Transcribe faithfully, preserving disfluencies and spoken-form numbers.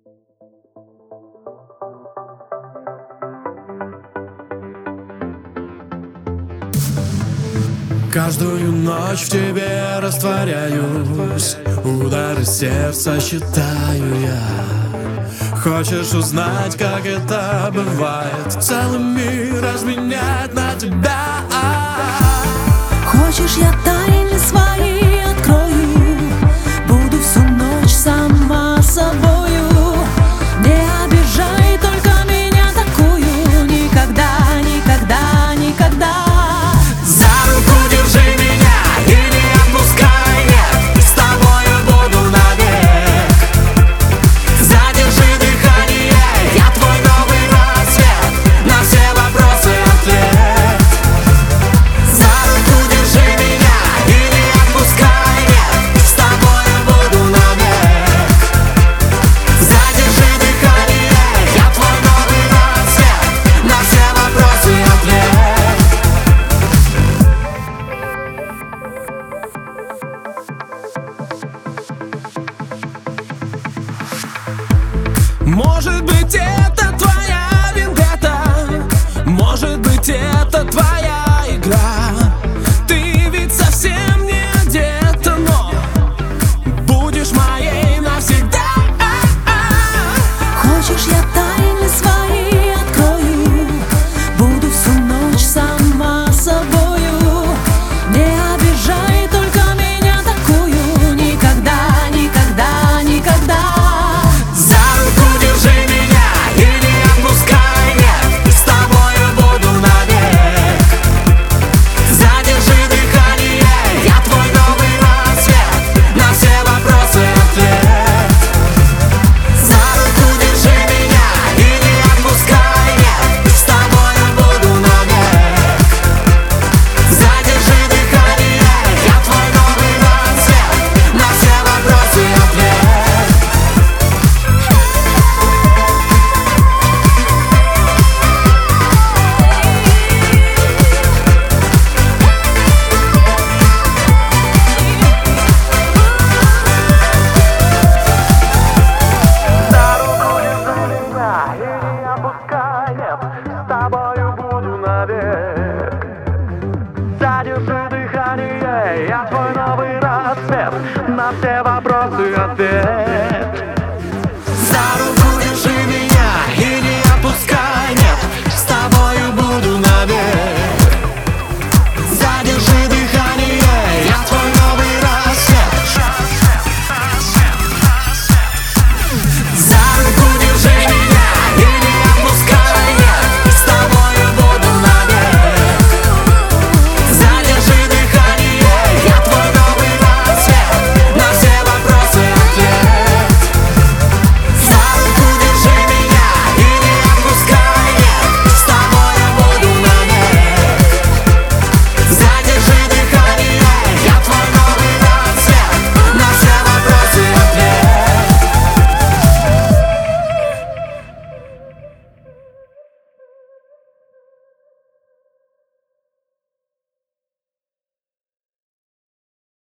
Каждую ночь в тебе растворяюсь, удары сердца считаю я. Хочешь узнать, как это бывает, целый мир разменять на тебя? Хочешь, я тайны свои открою, буду всю ночь сама собою. Не обижай только меня такую, никогда, никогда, никогда. За руку держи меня и не отпускай, нет, с тобою буду навек. Задержи дыхание, я твой новый рассвет, на все вопросы ответ. За руку держи меня и не отпускай, нет, с тобою буду навек. Задержи дыхание, я твой новый рассвет, на все вопросы ответ. Может быть,